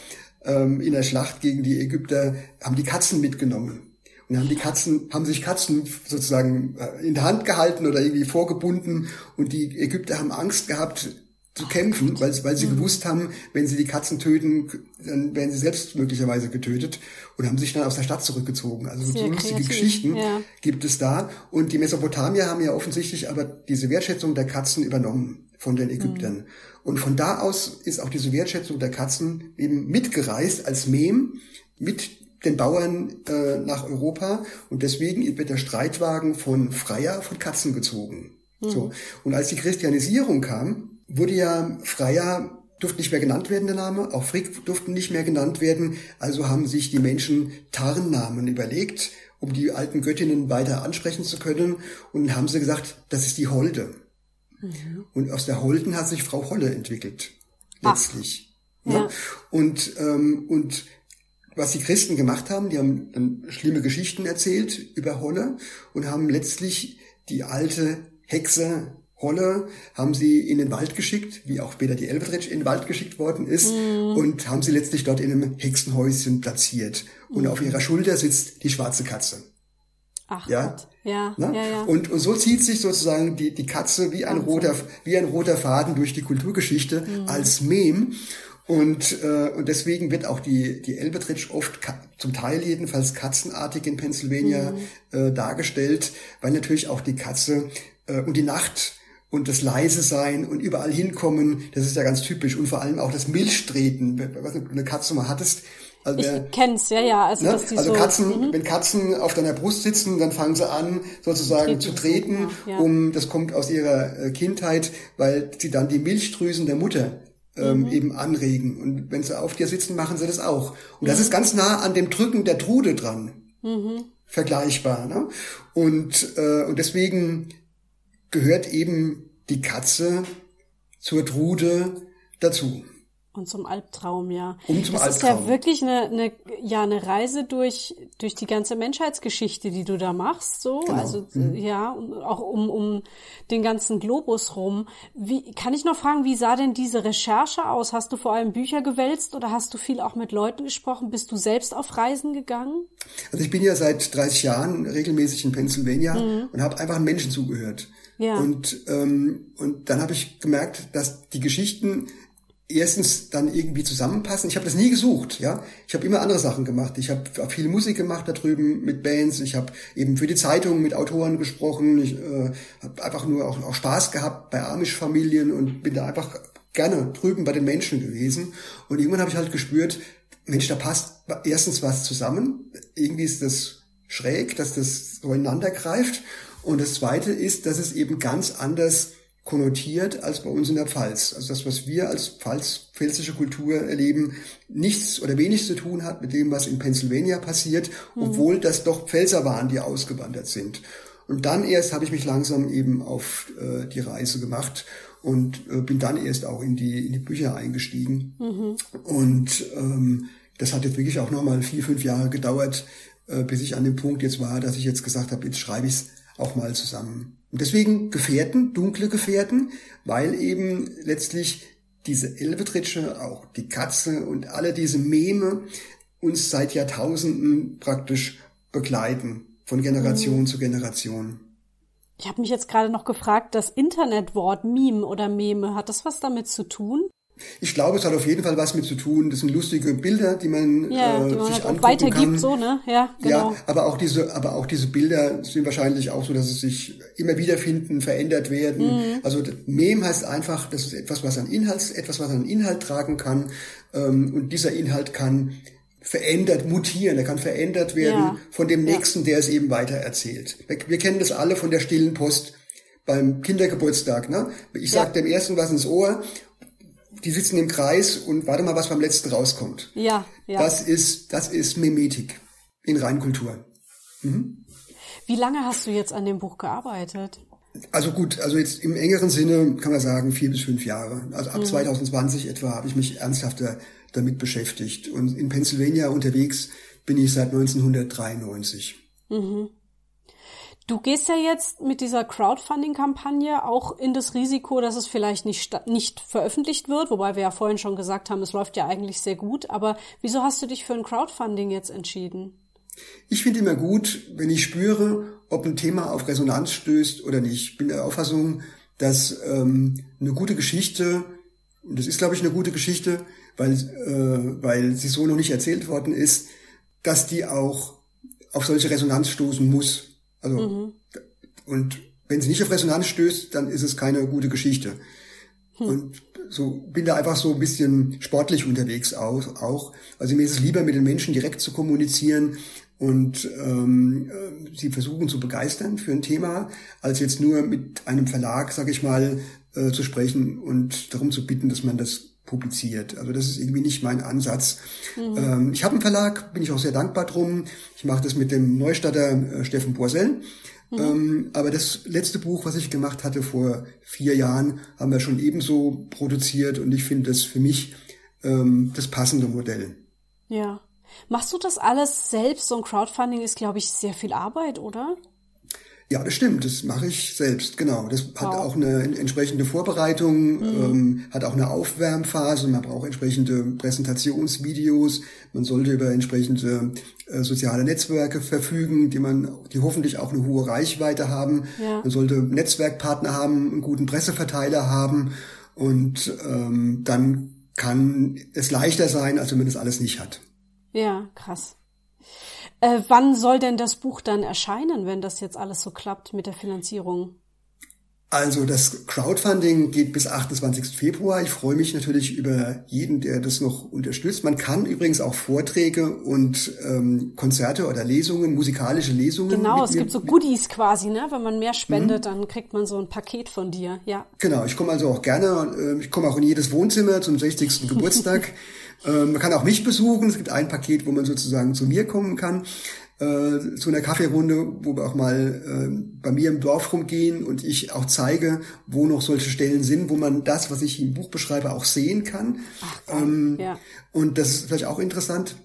in der Schlacht gegen die Ägypter, haben die Katzen mitgenommen. Und haben sich Katzen sozusagen in der Hand gehalten oder irgendwie vorgebunden. Und die Ägypter haben Angst gehabt zu kämpfen, weil sie gewusst haben, wenn sie die Katzen töten, dann werden sie selbst möglicherweise getötet, und haben sich dann aus der Stadt zurückgezogen. Also so lustige Geschichten gibt es da. Und die Mesopotamier haben ja offensichtlich aber diese Wertschätzung der Katzen übernommen von den Ägyptern. Und von da aus ist auch diese Wertschätzung der Katzen eben mitgereist als Mem mit den Bauern nach Europa. Und deswegen wird der Streitwagen von Freya von Katzen gezogen. So. Und als die Christianisierung kam, wurde ja Freya, durfte nicht mehr genannt werden, der Name, auch Frigg durften nicht mehr genannt werden, also haben sich die Menschen Tarnnamen überlegt, um die alten Göttinnen weiter ansprechen zu können, und haben sie gesagt, das ist die Holde. Und aus der Holden hat sich Frau Holle entwickelt, letztlich. Ja. Und was die Christen gemacht haben, die haben dann schlimme Geschichten erzählt über Holle und haben letztlich die alte Hexe Holle, haben sie in den Wald geschickt, wie auch später die Elbetretsch in den Wald geschickt worden ist, und haben sie letztlich dort in einem Hexenhäuschen platziert. Und auf ihrer Schulter sitzt die schwarze Katze. Ach Gott. Ja. Und so zieht sich sozusagen die Katze wie ein roter Faden durch die Kulturgeschichte als Mem. Und deswegen wird auch die Elbetretsch oft zum Teil jedenfalls katzenartig in Pennsylvania dargestellt, weil natürlich auch die Katze und die Nacht und das leise sein und überall hinkommen, das ist ja ganz typisch. Und vor allem auch das Milchtreten, was du eine Katze mal hattest. Also ich kenn's, ja. Also, dass die so, Katzen, wenn Katzen auf deiner Brust sitzen, dann fangen sie an, sozusagen zu treten. Das kommt aus ihrer Kindheit, weil sie dann die Milchdrüsen der Mutter eben anregen. Und wenn sie auf dir sitzen, machen sie das auch. Und das ist ganz nah an dem Drücken der Trude dran. Vergleichbar, ne? Und deswegen gehört eben die Katze zur Trude dazu. Und zum Albtraum, ja. Das ist ja wirklich eine Reise durch die ganze Menschheitsgeschichte, die du da machst, so. Genau. Also, und auch um den ganzen Globus rum. Kann ich noch fragen, wie sah denn diese Recherche aus? Hast du vor allem Bücher gewälzt oder hast du viel auch mit Leuten gesprochen? Bist du selbst auf Reisen gegangen? Also ich bin ja seit 30 Jahren regelmäßig in Pennsylvania und habe einfach Menschen zugehört. Ja. Und dann habe ich gemerkt, dass die Geschichten erstens dann irgendwie zusammenpassen. Ich habe das nie gesucht, ja. Ich habe immer andere Sachen gemacht. Ich habe auch viel Musik gemacht da drüben mit Bands. Ich habe eben für die Zeitung mit Autoren gesprochen. Ich habe einfach nur auch Spaß gehabt bei Amish-Familien und bin da einfach gerne drüben bei den Menschen gewesen. Und irgendwann habe ich halt gespürt, Mensch, da passt erstens was zusammen. Irgendwie ist das schräg, dass das so ineinander greift. Und das Zweite ist, dass es eben ganz anders konnotiert als bei uns in der Pfalz. Also das, was wir als pfälzische Kultur erleben, nichts oder wenig zu tun hat mit dem, was in Pennsylvania passiert, obwohl das doch Pfälzer waren, die ausgewandert sind. Und dann erst habe ich mich langsam eben auf die Reise gemacht und bin dann erst auch in die Bücher eingestiegen. Und das hat jetzt wirklich auch nochmal 4-5 Jahre gedauert, bis ich an dem Punkt jetzt war, dass ich jetzt gesagt habe, jetzt schreibe ich es auch mal zusammen. Und deswegen Gefährten, dunkle Gefährten, weil eben letztlich diese Elbetritsche, auch die Katze und alle diese Meme uns seit Jahrtausenden praktisch begleiten, von Generation zu Generation. Ich habe mich jetzt gerade noch gefragt, das Internetwort Meme oder Meme, hat das was damit zu tun? Ich glaube, es hat auf jeden Fall was mit zu tun. Das sind lustige Bilder, die man sich halt angucken weitergibt, kann. So, ne? Ja, genau. Ja, aber auch diese Bilder sind wahrscheinlich auch so, dass sie sich immer wieder finden, verändert werden. Also Mem heißt einfach, das ist etwas, was an Inhalt tragen kann. Und dieser Inhalt kann mutieren, er kann verändert werden von dem Nächsten, der es eben weiter erzählt. Wir kennen das alle von der stillen Post beim Kindergeburtstag, ne? Ich sag dem Ersten was ins Ohr. Die sitzen im Kreis und warte mal, was beim Letzten rauskommt. Ja. Das ist Memetik in Reinkultur. Wie lange hast du jetzt an dem Buch gearbeitet? Also jetzt im engeren Sinne kann man sagen 4 bis 5 Jahre. Also ab 2020 etwa habe ich mich ernsthafter damit beschäftigt. Und in Pennsylvania unterwegs bin ich seit 1993. Du gehst ja jetzt mit dieser Crowdfunding-Kampagne auch in das Risiko, dass es vielleicht nicht veröffentlicht wird, wobei wir ja vorhin schon gesagt haben, es läuft ja eigentlich sehr gut. Aber wieso hast du dich für ein Crowdfunding jetzt entschieden? Ich finde immer gut, wenn ich spüre, ob ein Thema auf Resonanz stößt oder nicht. Ich bin der Auffassung, dass eine gute Geschichte, und das ist, glaube ich, eine gute Geschichte, weil sie so noch nicht erzählt worden ist, dass die auch auf solche Resonanz stoßen muss. Also, und wenn sie nicht auf Resonanz stößt, dann ist es keine gute Geschichte. Und so bin da einfach so ein bisschen sportlich unterwegs auch. Also mir ist es lieber, mit den Menschen direkt zu kommunizieren und sie versuchen zu begeistern für ein Thema, als jetzt nur mit einem Verlag, sag ich mal, zu sprechen und darum zu bitten, dass man das publiziert. Also das ist irgendwie nicht mein Ansatz. Ich habe einen Verlag, bin ich auch sehr dankbar drum. Ich mache das mit dem Neustadter Steffen Borsell. Aber das letzte Buch, was ich gemacht hatte vor 4 Jahren, haben wir schon ebenso produziert und ich finde das für mich das passende Modell. Ja. Machst du das alles selbst? So ein Crowdfunding ist, glaube ich, sehr viel Arbeit, oder? Ja, das stimmt, das mache ich selbst, genau. Das hat auch eine entsprechende Vorbereitung, hat auch eine Aufwärmphase, man braucht entsprechende Präsentationsvideos, man sollte über entsprechende soziale Netzwerke verfügen, die hoffentlich auch eine hohe Reichweite haben. Ja. Man sollte Netzwerkpartner haben, einen guten Presseverteiler haben und dann kann es leichter sein, als wenn man das alles nicht hat. Ja, krass. Wann soll denn das Buch dann erscheinen, wenn das jetzt alles so klappt mit der Finanzierung? Also das Crowdfunding geht bis 28. Februar. Ich freue mich natürlich über jeden, der das noch unterstützt. Man kann übrigens auch Vorträge und Konzerte oder Lesungen, musikalische Lesungen. Genau, es gibt so Goodies quasi, ne? Wenn man mehr spendet, dann kriegt man so ein Paket von dir. Ja. Genau, ich komme also auch gerne. Ich komme auch in jedes Wohnzimmer zum 60. Geburtstag. Man kann auch mich besuchen. Es gibt ein Paket, wo man sozusagen zu mir kommen kann. Zu einer Kaffeerunde, wo wir auch mal bei mir im Dorf rumgehen und ich auch zeige, wo noch solche Stellen sind, wo man das, was ich im Buch beschreibe, auch sehen kann. Ja. Und das ist vielleicht auch interessant.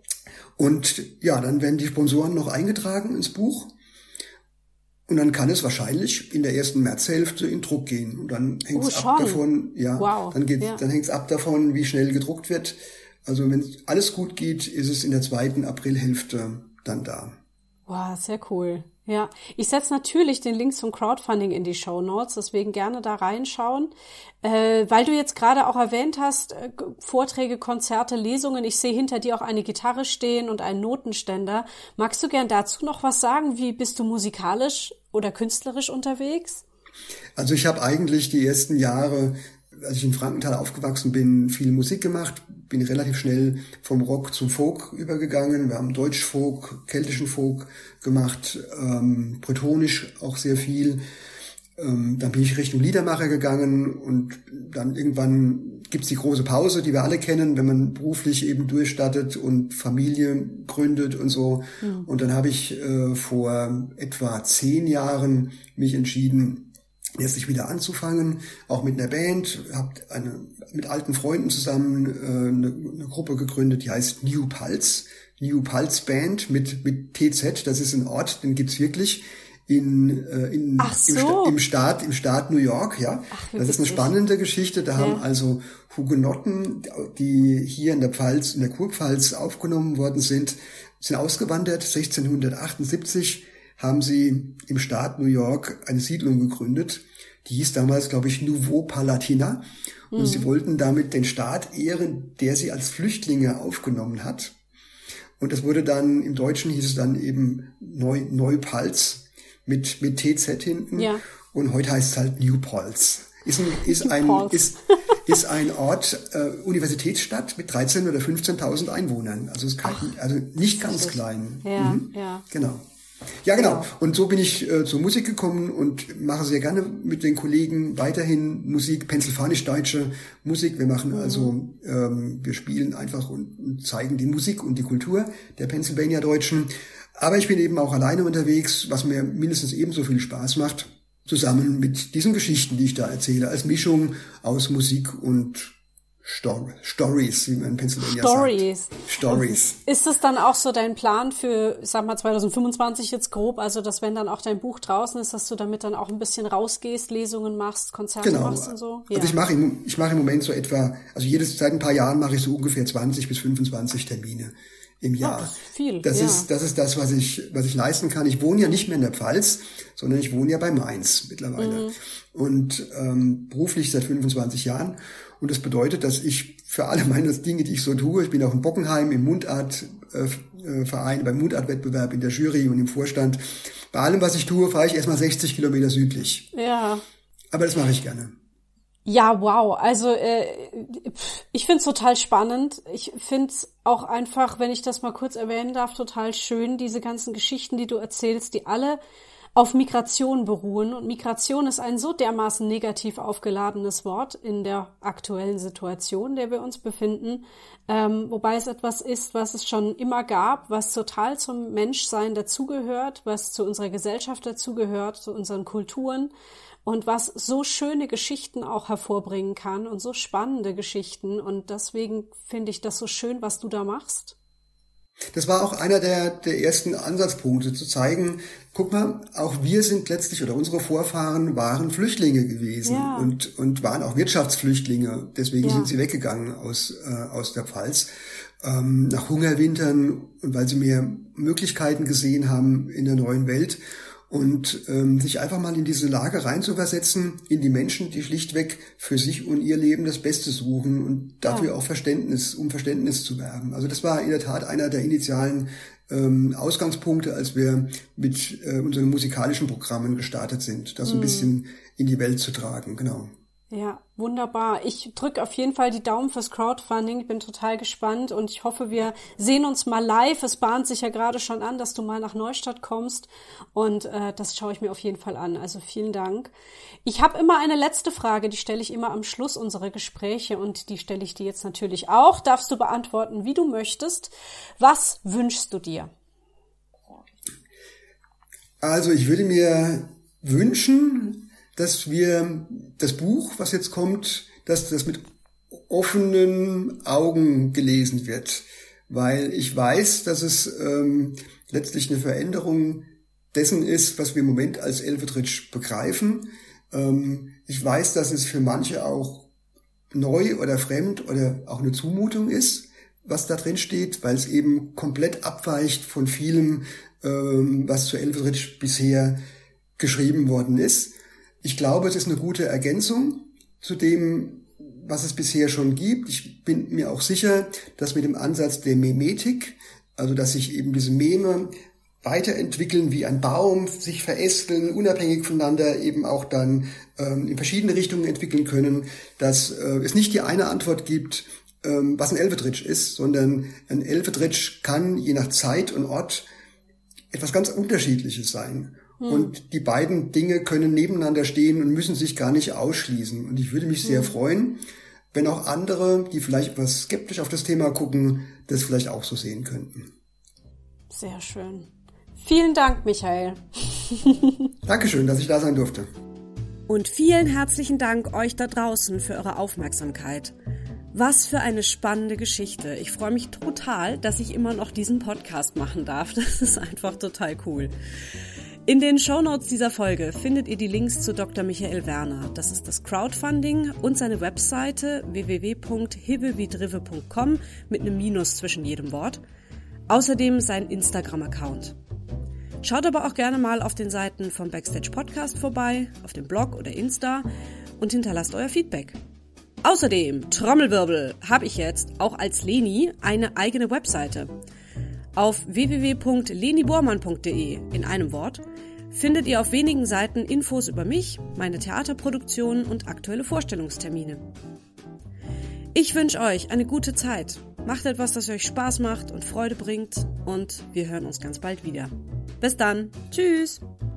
Und ja, dann werden die Sponsoren noch eingetragen ins Buch. Und dann kann es wahrscheinlich in der ersten Märzhälfte in Druck gehen. Und dann hängt es ab davon, dann hängt es ab davon, wie schnell gedruckt wird. Also wenn alles gut geht, ist es in der 2. Aprilhälfte dann da. Wow, sehr cool. Ja, ich setze natürlich den Link zum Crowdfunding in die Shownotes, deswegen gerne da reinschauen. Weil du jetzt gerade auch erwähnt hast, Vorträge, Konzerte, Lesungen, ich sehe hinter dir auch eine Gitarre stehen und einen Notenständer. Magst du gern dazu noch was sagen? Wie bist du musikalisch oder künstlerisch unterwegs? Also ich habe eigentlich die ersten Jahre, als ich in Frankenthal aufgewachsen bin, viel Musik gemacht, bin relativ schnell vom Rock zum Folk übergegangen. Wir haben Deutsch-Folk, keltischen Folk gemacht, bretonisch auch sehr viel. Dann bin ich Richtung Liedermacher gegangen und dann irgendwann gibt's die große Pause, die wir alle kennen, wenn man beruflich eben durchstartet und Familie gründet und so. Und dann habe ich vor etwa 10 Jahren mich entschieden, letztlich wieder anzufangen, auch mit einer Band, habe mit alten Freunden zusammen eine Gruppe gegründet, die heißt New Pulse Band mit TZ, das ist ein Ort, den gibt's wirklich im Staat New York, ja. Das ist eine spannende Geschichte, da haben also Hugenotten, die hier in der Pfalz, in der Kurpfalz aufgenommen worden sind ausgewandert, 1678 haben sie im Staat New York eine Siedlung gegründet. Die hieß damals, glaube ich, Nouveau Palatinat. Und sie wollten damit den Staat ehren, der sie als Flüchtlinge aufgenommen hat. Und das wurde dann, im Deutschen hieß es dann eben Neupalz mit TZ hinten. Ja. Und heute heißt es halt New Paltz. Ist ein Ort, Universitätsstadt mit 13.000 oder 15.000 Einwohnern. Also nicht ganz klein. Ja, ja. Genau. Ja, genau. Und so bin ich zur Musik gekommen und mache sehr gerne mit den Kollegen weiterhin Musik, pennsylvanisch-deutsche Musik. Wir machen also, wir spielen einfach und zeigen die Musik und die Kultur der Pennsylvania-Deutschen. Aber ich bin eben auch alleine unterwegs, was mir mindestens ebenso viel Spaß macht, zusammen mit diesen Geschichten, die ich da erzähle, als Mischung aus Musik und Stories, wie man in Pennsylvania sagt. Stories. Ist das dann auch so dein Plan für, sag mal, 2025 jetzt grob, also dass wenn dann auch dein Buch draußen ist, dass du damit dann auch ein bisschen rausgehst, Lesungen machst, Konzerte machst und so? Ja. Also ich mache im Moment so etwa, also seit ein paar Jahren mache ich so ungefähr 20 bis 25 Termine im Jahr. Das ist viel. Das ist das, was ich leisten kann. Ich wohne ja nicht mehr in der Pfalz, sondern ich wohne ja bei Mainz mittlerweile. Und beruflich seit 25 Jahren. Und das bedeutet, dass ich für alle meine Dinge, die ich so tue, ich bin auch in Bockenheim im Mundartverein, beim Mundartwettbewerb in der Jury und im Vorstand. Bei allem, was ich tue, fahre ich erstmal 60 Kilometer südlich. Ja. Aber das mache ich gerne. Ja, wow. Also ich find's total spannend. Ich find's auch einfach, wenn ich das mal kurz erwähnen darf, total schön, diese ganzen Geschichten, die du erzählst, die alle auf Migration beruhen. Und Migration ist ein so dermaßen negativ aufgeladenes Wort in der aktuellen Situation, in der wir uns befinden. Wobei es etwas ist, was es schon immer gab, was total zum Menschsein dazugehört, was zu unserer Gesellschaft dazugehört, zu unseren Kulturen. Und was so schöne Geschichten auch hervorbringen kann und so spannende Geschichten. Und deswegen finde ich das so schön, was du da machst. Das war auch einer der ersten Ansatzpunkte, zu zeigen, guck mal, auch wir sind letztlich, oder unsere Vorfahren waren Flüchtlinge gewesen und waren auch Wirtschaftsflüchtlinge. Deswegen sind sie weggegangen aus der Pfalz, nach Hungerwintern, und weil sie mehr Möglichkeiten gesehen haben in der neuen Welt. Und sich einfach mal in diese Lage reinzuversetzen, in die Menschen, die schlichtweg für sich und ihr Leben das Beste suchen und dafür auch um Verständnis zu werben. Also das war in der Tat einer der initialen Ausgangspunkte, als wir mit unseren musikalischen Programmen gestartet sind, das ein bisschen in die Welt zu tragen, genau. Ja, wunderbar. Ich drücke auf jeden Fall die Daumen fürs Crowdfunding. Ich bin total gespannt und ich hoffe, wir sehen uns mal live. Es bahnt sich ja gerade schon an, dass du mal nach Neustadt kommst und das schaue ich mir auf jeden Fall an. Also vielen Dank. Ich habe immer eine letzte Frage, die stelle ich immer am Schluss unserer Gespräche und die stelle ich dir jetzt natürlich auch. Darfst du beantworten, wie du möchtest. Was wünschst du dir? Also ich würde mir wünschen, dass wir das Buch, was jetzt kommt, dass das mit offenen Augen gelesen wird. Weil ich weiß, dass es letztlich eine Veränderung dessen ist, was wir im Moment als Elvethridge begreifen. Ich weiß, dass es für manche auch neu oder fremd oder auch eine Zumutung ist, was da drin steht, weil es eben komplett abweicht von vielem, was zu Elvethridge bisher geschrieben worden ist. Ich glaube, es ist eine gute Ergänzung zu dem, was es bisher schon gibt. Ich bin mir auch sicher, dass mit dem Ansatz der Memetik, also dass sich eben diese Meme weiterentwickeln wie ein Baum, sich verästeln, unabhängig voneinander eben auch dann in verschiedene Richtungen entwickeln können, dass es nicht die eine Antwort gibt, was ein Elvethridge ist, sondern ein Elvethridge kann je nach Zeit und Ort etwas ganz Unterschiedliches sein. Und die beiden Dinge können nebeneinander stehen und müssen sich gar nicht ausschließen. Und ich würde mich sehr freuen, wenn auch andere, die vielleicht etwas skeptisch auf das Thema gucken, das vielleicht auch so sehen könnten. Sehr schön. Vielen Dank, Michael. Dankeschön, dass ich da sein durfte. Und vielen herzlichen Dank euch da draußen für eure Aufmerksamkeit. Was für eine spannende Geschichte. Ich freue mich total, dass ich immer noch diesen Podcast machen darf. Das ist einfach total cool. In den Shownotes dieser Folge findet ihr die Links zu Dr. Michael Werner. Das ist das Crowdfunding und seine Webseite www.hibbewiedrive.com mit einem Minus zwischen jedem Wort. Außerdem sein Instagram-Account. Schaut aber auch gerne mal auf den Seiten vom Backstage Podcast vorbei, auf dem Blog oder Insta und hinterlasst euer Feedback. Außerdem, Trommelwirbel, habe ich jetzt auch als Leni eine eigene Webseite. Auf www.lenibormann.de in einem Wort findet ihr auf wenigen Seiten Infos über mich, meine Theaterproduktionen und aktuelle Vorstellungstermine. Ich wünsche euch eine gute Zeit. Macht etwas, das euch Spaß macht und Freude bringt und wir hören uns ganz bald wieder. Bis dann. Tschüss.